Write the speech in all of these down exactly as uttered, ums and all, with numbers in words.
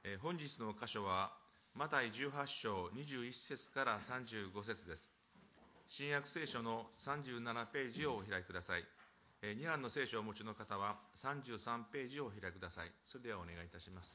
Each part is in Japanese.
えー、本日の箇所は、マタイじゅうはち章にじゅういち節からさんじゅうご節です。新約聖書のさんじゅうななページをお開きください。えー、に版の聖書をお持ちの方はさんじゅうさんページをお開きください。それではお願いいたします。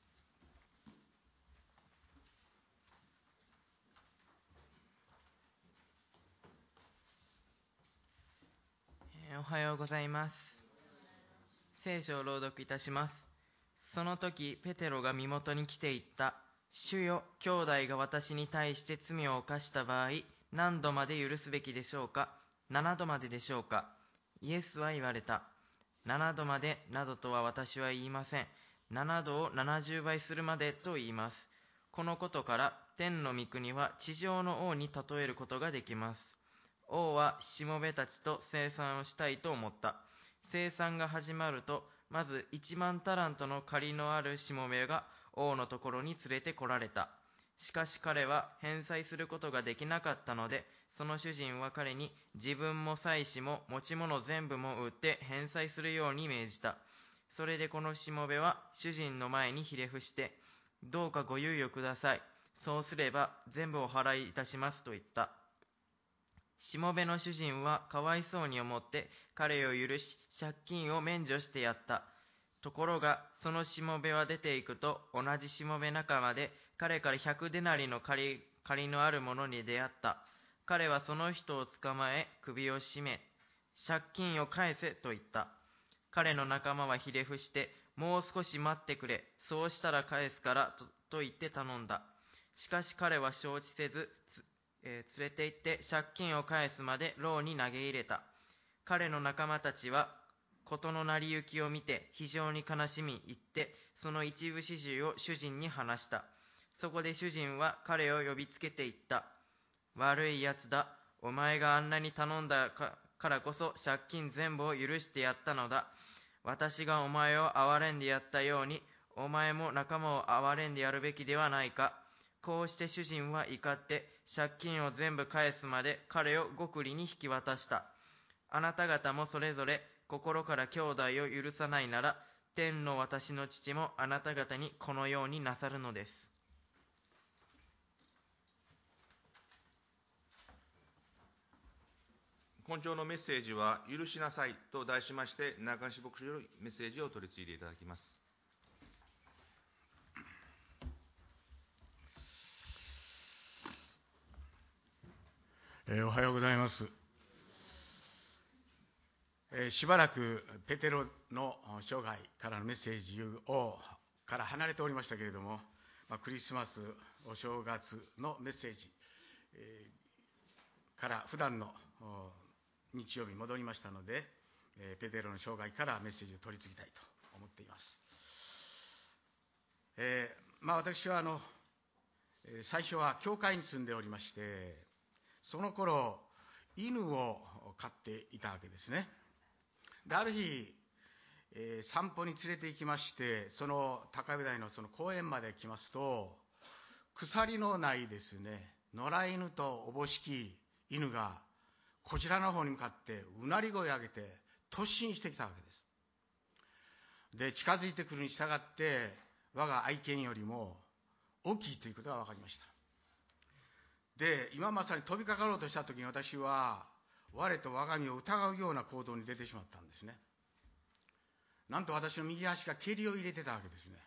おはようございます。聖書を朗読いたします。その時、ペテロが身元に来て言った。主よ、兄弟が私に対して罪を犯した場合、何度まで許すべきでしょうか？七度まででしょうか？イエスは言われた。七度までなどとは私は言いません。七度を七十倍するまでと言います。このことから、天の御国は地上の王に例えることができます。王はしもべたちと生産をしたいと思った。生産が始まると、まず一万タラントの借りのあるしもべが王のところに連れて来られた。しかし彼は返済することができなかったので、その主人は彼に自分も妻子も持ち物全部も売って返済するように命じた。それでこのしもべは主人の前にひれ伏して、どうかご猶予ください。そうすれば全部お払いいたしますと言った。しもべの主人はかわいそうに思って彼を許し借金を免除してやった。ところがそのしもべは出ていくと同じしもべ仲間で彼から百デナリの借り、借りのある者に出会った。彼はその人を捕まえ首を絞め借金を返せと言った。彼の仲間はひれ伏してもう少し待ってくれ、そうしたら返すからと、と言って頼んだ。しかし彼は承知せずえー、連れて行って借金を返すまで牢に投げ入れた。彼の仲間たちは事の成り行きを見て非常に悲しみ言って、その一部始終を主人に話した。そこで主人は彼を呼びつけて言った。悪いやつだ。お前があんなに頼んだからこそ借金全部を許してやったのだ。私がお前を憐れんでやったように、お前も仲間を憐れんでやるべきではないか。こうして主人は怒って借金を全部返すまで彼を獄吏に引き渡した。あなた方もそれぞれ心から兄弟を許さないなら、天の私の父もあなた方にこのようになさるのです。 今朝のメッセージは、許しなさいと題しまして、中西牧師よりメッセージを取り次いでいただきます。 えー、おはようございます。えー、しばらくペテロの生涯からのメッセージをから離れておりましたけれども、まあ、クリスマスお正月のメッセージ、えー、から普段の日曜日に戻りましたので、えー、ペテロの生涯からメッセージを取り次ぎたいと思っています。えーまあ、私はあの最初は教会に住んでおりまして、その頃犬を飼っていたわけですね。である日、えー、散歩に連れて行きまして、その高台のその公園まで来ますと、鎖のないですね、野良犬とおぼしき犬がこちらの方に向かってうなり声を上げて突進してきたわけです。で近づいてくるに従って、我が愛犬よりも大きいということが分かりました。で今まさに飛びかかろうとした時に、私は我と我が身を疑うような行動に出てしまったんですね。なんと私の右足が蹴りを入れてたわけですね。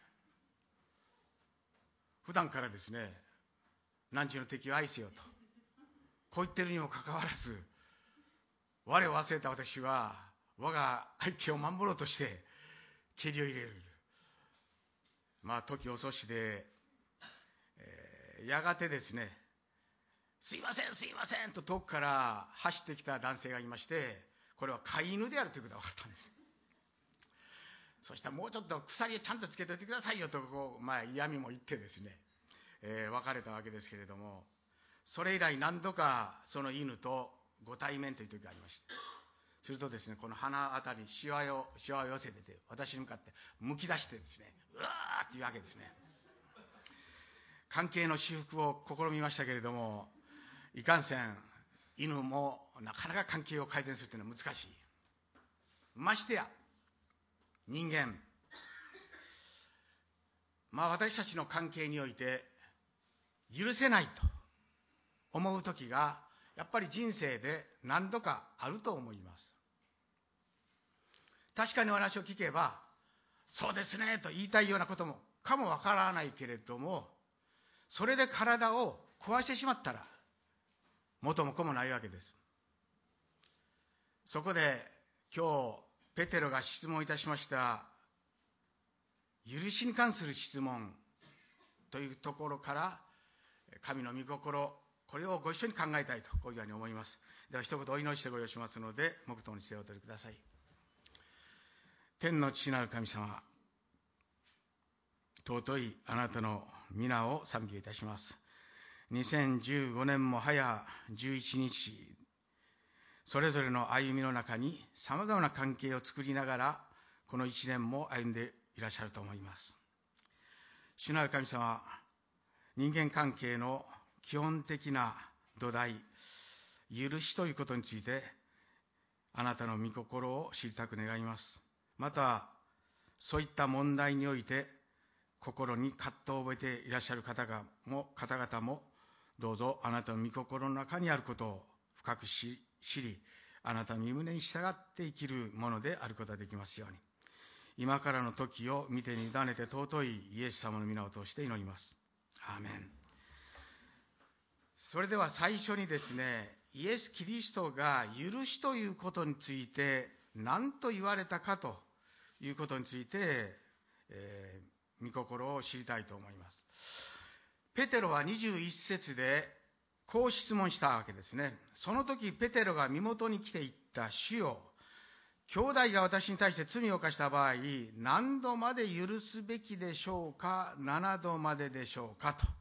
普段からですね、汝の敵を愛せよとこう言ってるにもかかわらず、我を忘れた私は我が愛犬を守ろうとして蹴りを入れる。まあ時遅しで、えー、やがてですね、すいませんすいませんと遠くから走ってきた男性がいまして、これは飼い犬であるということが分かったんです。そしたらもうちょっと鎖をちゃんとつけておいてくださいよとこう、まあ、嫌味も言ってですね、えー、別れたわけですけれども、それ以来何度かその犬とご対面という時がありました。するとですね、この鼻あたりにしわをしわを寄せてて、私に向かってむき出してですね、うわーっていうわけですね。関係の修復を試みましたけれども、いかんせん犬もなかなか関係を改善するというのは難しい。ましてや人間、 まあ私たちの関係において許せないと思う時がやっぱり人生で何度かあると思います。確かにお話を聞けばそうですねと言いたいようなこともかもわからないけれども、それで体を壊してしまったら元も子もないわけです。そこで今日ペテロが質問いたしました許しに関する質問というところから神の御心、これをご一緒に考えたいとこういうふうに思います。では一言お祈りしてご用意しますので黙祷にしてお取りください。天の父なる神様、尊いあなたの皆を賛美いたします。にせんじゅうごねんも早じゅういちにち、それぞれの歩みの中にさまざまな関係を作りながらこのいちねんも歩んでいらっしゃると思います。主なる神様、人間関係の基本的な土台、許しということについてあなたの御心を知りたく願います。またそういった問題において心に葛藤を覚えていらっしゃる方がも方々もどうぞあなたの御心の中にあることを深く知り、あなたの御胸に従って生きるものであることができますように、今からの時を見て委ねて尊いイエス様の皆を通して祈ります。アーメン。それでは最初にですね、イエス・キリストが許しということについて何と言われたかということについて、えー、御心を知りたいと思います。ペテロはにじゅういっ節でこう質問したわけですね。その時ペテロが身元に来て言った。主よ、兄弟が私に対して罪を犯した場合、何度まで許すべきでしょうか、ななどまででしょうかと。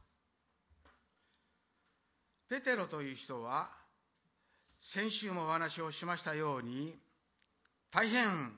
ペテロという人は先週もお話をしましたように大変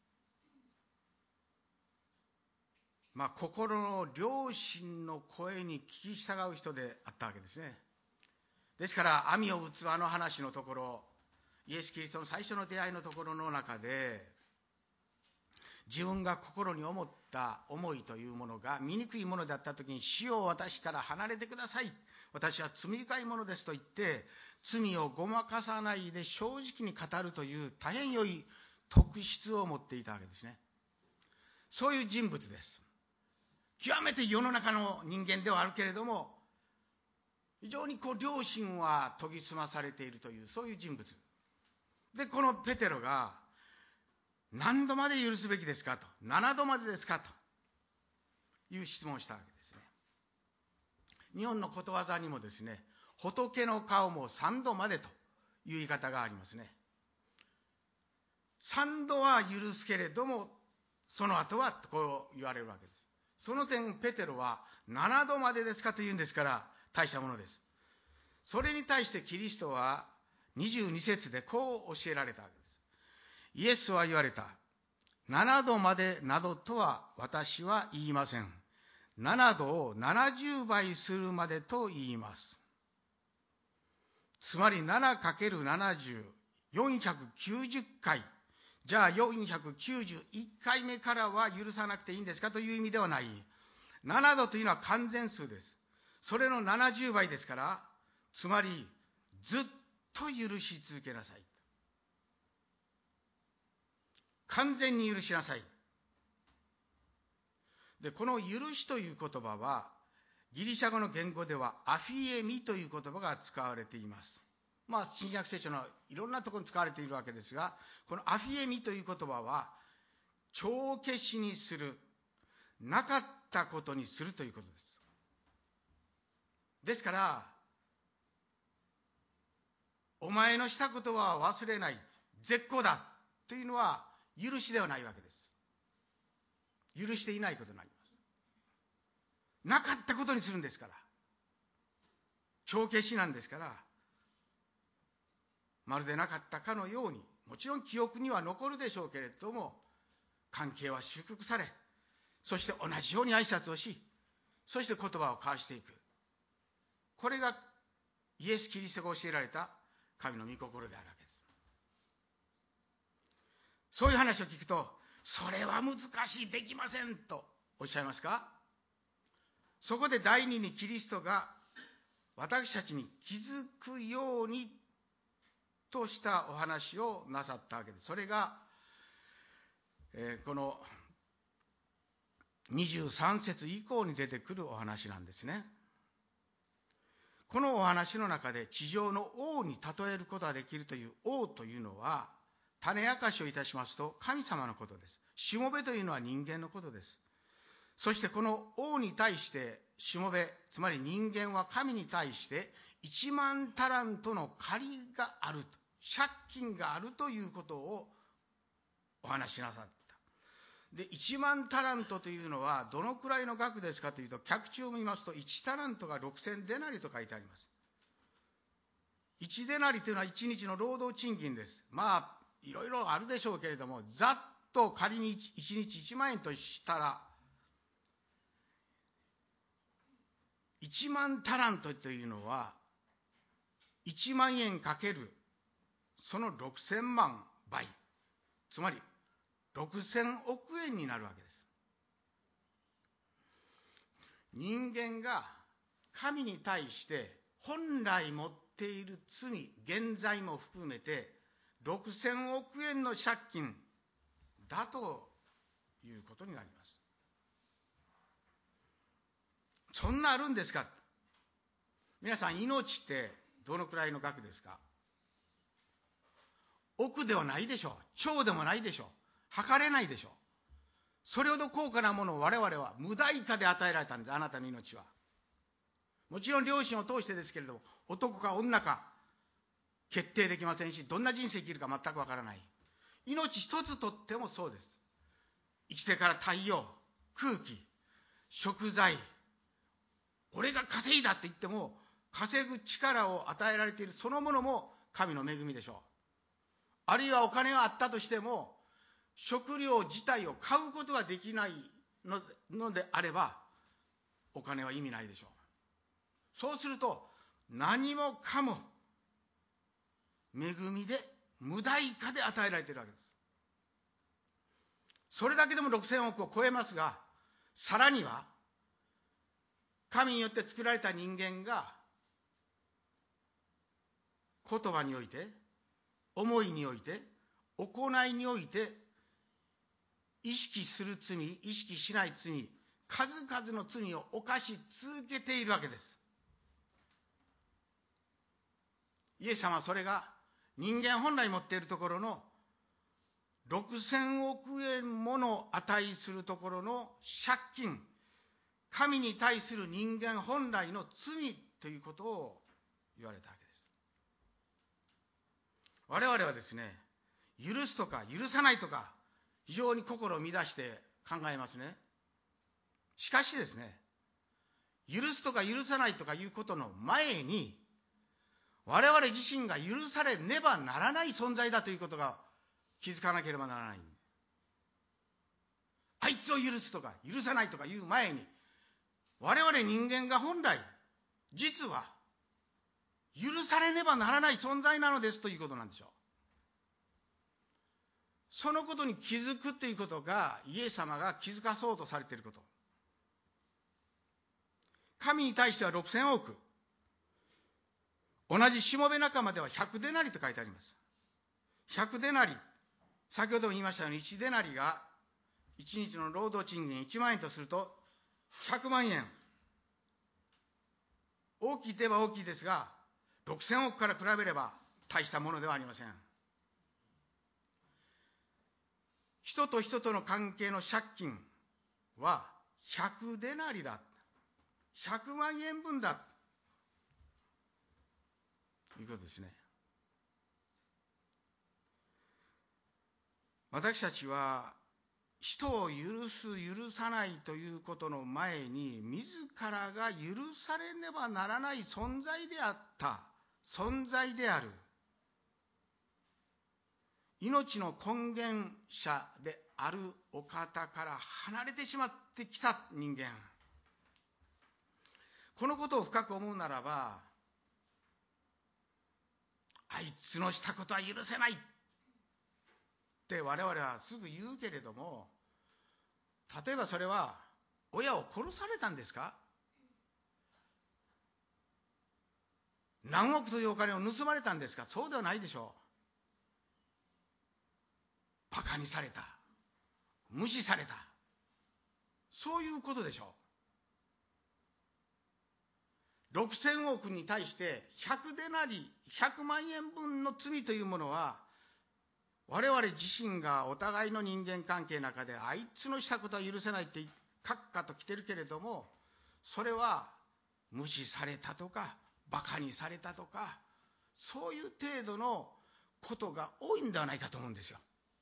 まあ心の良心の声に聞き従う人であったわけですね。ですから網を打つあの話のところ、イエス・キリストの最初の出会いのところの中で自分が心に思った思いというものが醜いものであったときに、主よ私から離れてください、私は罪深いものですと言って罪をごまかさないで正直に語るという大変良い特質を持っていたわけですね。そういう人物です。極めて世の中の人間ではあるけれども非常にこう良心は研ぎ澄まされているというそういう人物で、このペテロが何度まで許すべきですかと、ななどまでですかという質問をしたわけですね。日本のことわざにもですね、仏の顔もさんどまでという言い方がありますね。さんどは許すけれどもその後はこう言われるわけです。その点ペテロはななどまでですかというんですから大したものです。それに対してキリストはにじゅうに節でこう教えられたわけです。イエスは言われた。ななどまでなどとは私は言いません。ななどをななじゅうばいするまでと言います。つまり ななかけるななじゅう、よんひゃくきゅうじゅっかい。じゃあよんひゃくきゅうじゅういっかいめからは許さなくていいんですかという意味ではない。ななどというのは完全数です。それのななじゅうばいですから、つまりずっと許し続けなさい。完全に許しなさい。で、この許しという言葉はギリシャ語の言語ではアフィエミという言葉が使われています。まあ新約聖書のいろんなところに使われているわけですが、このアフィエミという言葉は帳消しにする、なかったことにするということです。ですからお前のしたことは忘れない、絶好だというのは許しではないわけです。許していないことになります。なかったことにするんですから、帳消しなんですから、まるでなかったかのように、もちろん記憶には残るでしょうけれども、関係は修復され、そして同じように挨拶をし、そして言葉を交わしていく。これがイエス・キリストが教えられた神の御心であるわけです。そういう話を聞くと、それは難しい、できませんとおっしゃいますか？ そこで第二にキリストが私たちに気づくようにとしたお話をなさったわけです。それが、えー、このにじゅうさん節以降に出てくるお話なんですね。このお話の中で地上の王に例えることができるという王というのは、種明かしをいたしますと神様のことです。しもべというのは人間のことです。そしてこの王に対してしもべ、つまり人間は神に対していちまんタラントの借りがある、借金があるということをお話しなさった。で、いちまんタラントというのはどのくらいの額ですかというと、脚注を見ますといちタラントがろくせんデナリと書いてあります。いちデナリというのはいちにちの労働賃金です。まあいろいろあるでしょうけれども、ざっと仮にいちにちいちまんえんとしたら、いちまんタラントというのはいちまんえんかけるそのろくせんまんばい、つまりろくせんおくえんになるわけです。人間が神に対して本来持っている罪、現在も含めてろくせんおくえんの借金だということになります。そんなあるんですか。皆さん、命ってどのくらいの額ですか。億ではないでしょう。兆でもないでしょう。測れないでしょう。それほど高価なものを我々は無代価で与えられたんです。あなたの命は。もちろん両親を通してですけれども、男か女か決定できませんし、どんな人生生きるか全くわからない。命一つとってもそうです。生きてから太陽、空気、食材、俺が稼いだって言っても稼ぐ力を与えられているそのものも神の恵みでしょう。あるいはお金があったとしても食料自体を買うことができない の, のであればお金は意味ないでしょう。そうすると何もかも恵みで無代価で与えられているわけです。それだけでもろくせんおくを超えますが、さらには神によって作られた人間が言葉において、思いにおいて、行いにおいて意識する罪、意識しない罪、数々の罪を犯し続けているわけです。イエス様はそれが人間本来持っているところのろくせんおくえんもの値するところの借金、神に対する人間本来の罪ということを言われたわけです。我々はですね、許すとか許さないとか非常に心を乱して考えますね。しかしですね、許すとか許さないとかいうことの前に、我々自身が許されねばならない存在だということが気づかなければならない。あいつを許すとか許さないとかいう前に、我々人間が本来実は許されねばならない存在なのですということなんでしょう。そのことに気づくということがイエス様が気づかそうとされていること。神に対してはろくせんおく、同じしもべ仲間ではひゃくデナリと書いてあります。ひゃくデナリ、先ほども言いましたようにいちデナリがいちにちの労働賃金いちまんえんとするとひゃくまんえん。大きいといえば大きいですが、ろくせんおくから比べれば大したものではありません。人と人との関係の借金はひゃくデナリだ。ひゃくまんえんぶんだ。ということですね。私たちは人を許す許さないということの前に、自らが許されねばならない存在であった存在である命の根源者であるお方から離れてしまってきた人間、このことを深く思うならば、あいつのしたことは許せないって我々はすぐ言うけれども、例えばそれは親を殺されたんですか、 何億というお金を盗まれたんですか？そうではないでしょう。バカにされた、無視された、そういうことでしょう。ろくせんおくに対してひゃくデナリ、ひゃくまんえんぶんの罪というものは、我々自身がお互いの人間関係の中であいつのしたことは許せないってカッカと来てるけれども、それは無視されたとかバカにされたとか、そういう程度のことが多いんではないかと思うんですよ。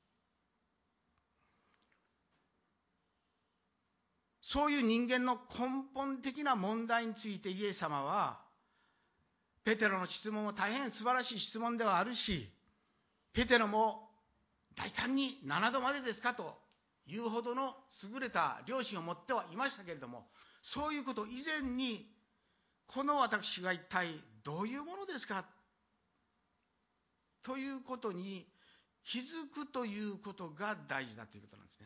そういう人間の根本的な問題についてイエス様は、ペテロの質問は大変素晴らしい質問ではあるし、ペテロも大胆にななどまでですかというほどの優れた良心を持ってはいましたけれども、そういうこと以前に、この私が一体どういうものですかということに気づくということが大事だということなんですね。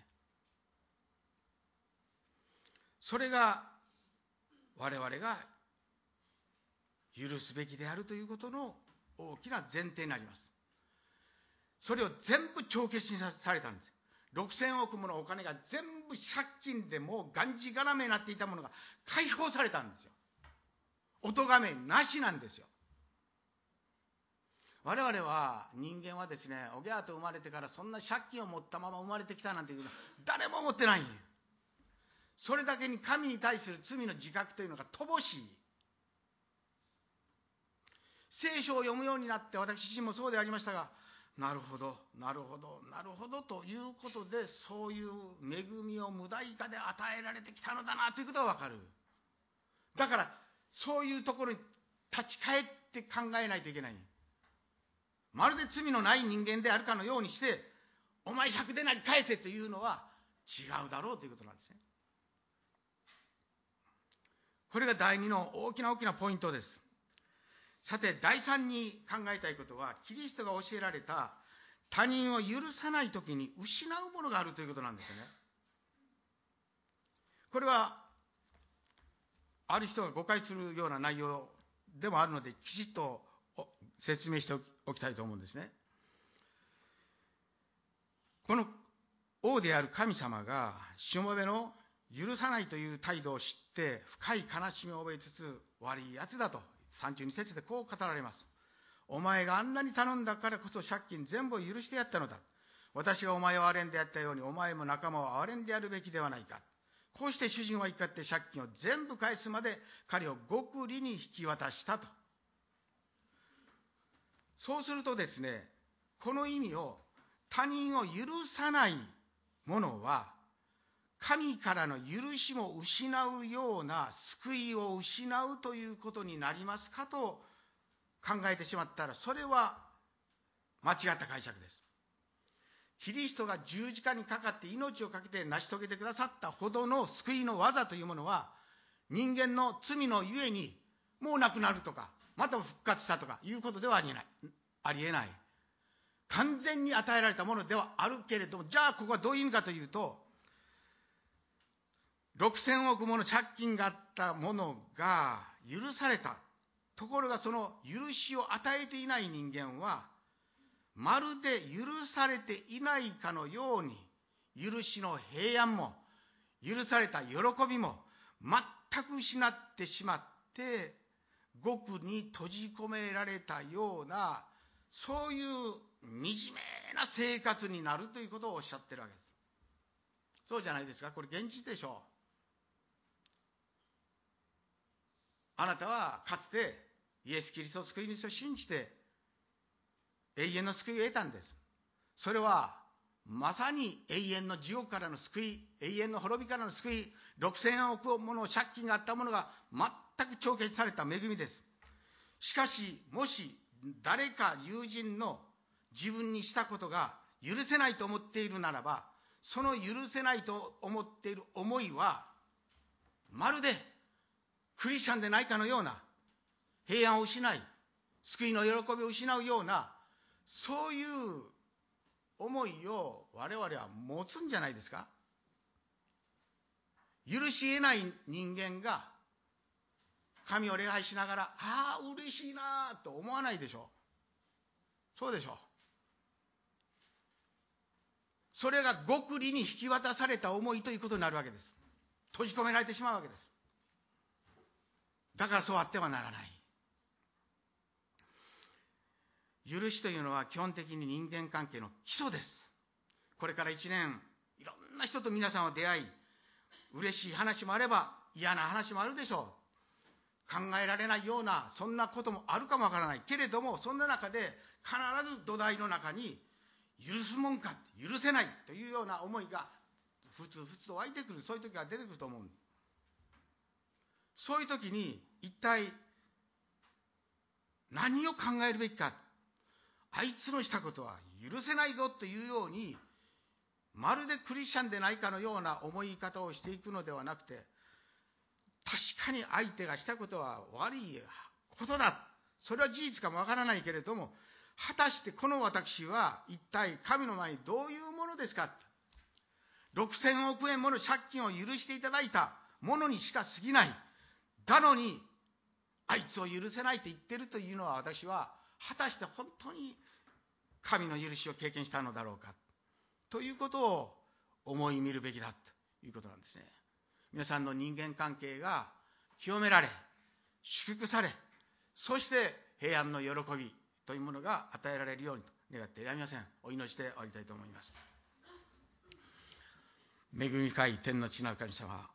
それが我々が許すべきであるということの大きな前提になります。それを全部帳消しにされたんです。ろくせんおくものお金が全部借金でもうがんじがらめになっていたものが解放されたんですよ。お咎めなしなんですよ。我々は、人間はですね、おぎゃーと生まれてからそんな借金を持ったまま生まれてきたなんていうのは誰も思ってないんよ。それだけに神に対する罪の自覚というのが乏しい。聖書を読むようになって、私自身もそうでありましたが、なるほど、なるほど、なるほどということで、そういう恵みを無代価で与えられてきたのだなということがわかる。だから、そういうところに立ち返って考えないといけない。まるで罪のない人間であるかのようにして、お前ひゃくデナリ返せというのは違うだろうということなんですね。これが第二の大きな大きなポイントです。さて、第三に考えたいことは、キリストが教えられた他人を許さないときに失うものがあるということなんですよね。これはある人が誤解するような内容でもあるので、きちっと説明しておきたいと思うんですね。この王である神様がしもべの許さないという態度を知って深い悲しみを覚えつつ、悪いやつだとさんじゅうに節でこう語られます。お前があんなに頼んだからこそ借金全部を許してやったのだ。私がお前を憐れんでやったように、お前も仲間を憐れんでやるべきではないか。こうして主人は怒って借金を全部返すまで彼を極利に引き渡したと。そうするとですね、この意味を、他人を許さない者は神からの許しも失うような救いを失うということになりますかと考えてしまったら、それは間違った解釈です。キリストが十字架にかかって命を懸けて成し遂げてくださったほどの救いの技というものは、人間の罪のゆえにもうなくなるとか、また復活したとかいうことではありえない。ありえない。完全に与えられたものではあるけれども、じゃあここはどういう意味かというと、ろくせんおくもの借金があったものが許された。ところがその許しを与えていない人間は、まるで許されていないかのように、許しの平安も、許された喜びも全く失ってしまって、獄に閉じ込められたような、そういう惨めな生活になるということをおっしゃってるわけです。そうじゃないですか。これ現実でしょう。あなたはかつてイエス・キリスト救い主を信じて永遠の救いを得たんです。それはまさに永遠の地獄からの救い、永遠の滅びからの救い、ろくせんおくもの借金があったものが全く帳消しされた恵みです。しかし、もし誰か友人の自分にしたことが許せないと思っているならば、その許せないと思っている思いはまるでクリスチャンでないかのような、平安を失い救いの喜びを失うような、そういう思いを我々は持つんじゃないですか。許し得ない人間が神を礼拝しながら、ああ嬉しいなと思わないでしょう。そうでしょう。それが極利に引き渡された思いということになるわけです。閉じ込められてしまうわけです。だからそうあってはならない。許しというのは基本的に人間関係の基礎です。これから一年、いろんな人と皆さんは出会い、嬉しい話もあれば嫌な話もあるでしょう。考えられないようなそんなこともあるかもわからないけれども、そんな中で必ず土台の中に許すもんか、許せないというような思いがふつふつと湧いてくる、そういう時が出てくると思うんです。そういう時に一体何を考えるべきか。あいつのしたことは許せないぞというように、まるでクリスチャンでないかのような思い方をしていくのではなくて、確かに相手がしたことは悪いことだ、それは事実かもわからないけれども、果たしてこの私は一体神の前にどういうものですか。ろくせんおくえんもの借金を許していただいたものにしか過ぎない。だのにあいつを許せないと言っているというのは、私は果たして本当に神の許しを経験したのだろうかということを思い見るべきだということなんですね。皆さんの人間関係が清められ、祝福され、そして平安の喜びというものが与えられるようにと願ってやみません。お祈りして終わりたいと思います。恵み深い天の父なる神様、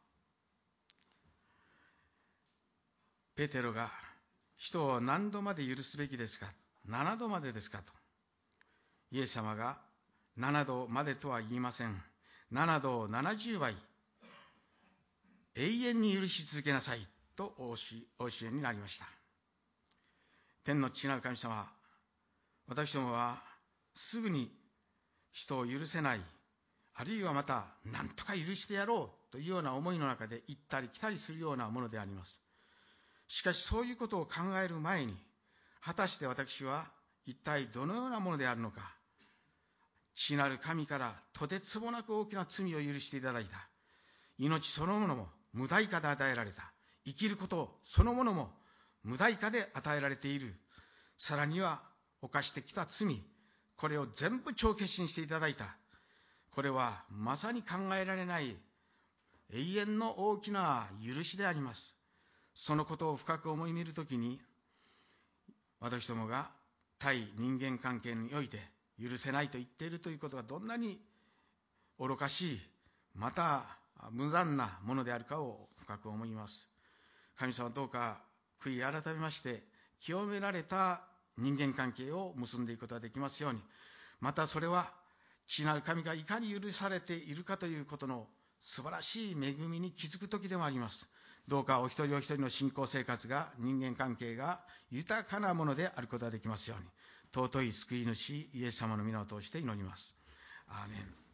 ペテロが人を何度まで許すべきですか、ななどまでですかと。イエス様がななどまでとは言いません。ななどをななじゅうばい永遠に許し続けなさいとお教えになりました。天の父なる神様、私どもはすぐに人を許せない、あるいはまた何とか許してやろうというような思いの中で行ったり来たりするようなものであります。しかしそういうことを考える前に、果たして私は一体どのようなものであるのか。父なる神からとてつもなく大きな罪を許していただいた。命そのものも無代価で与えられた。生きることそのものも無代価で与えられている。さらには犯してきた罪、これを全部帳消しにしていただいた。これはまさに考えられない永遠の大きな許しであります。そのことを深く思い見るときに、私どもが対人間関係において許せないと言っているということがどんなに愚かしい、また無残なものであるかを深く思います。神様、どうか悔い改めまして清められた人間関係を結んでいくことができますように。またそれは父なる神がいかに許されているかということの素晴らしい恵みに気づく時でもあります。どうかお一人お一人の信仰生活が、人間関係が豊かなものであることができますように。尊い救い主イエス様の皆を通して祈ります。アーメン。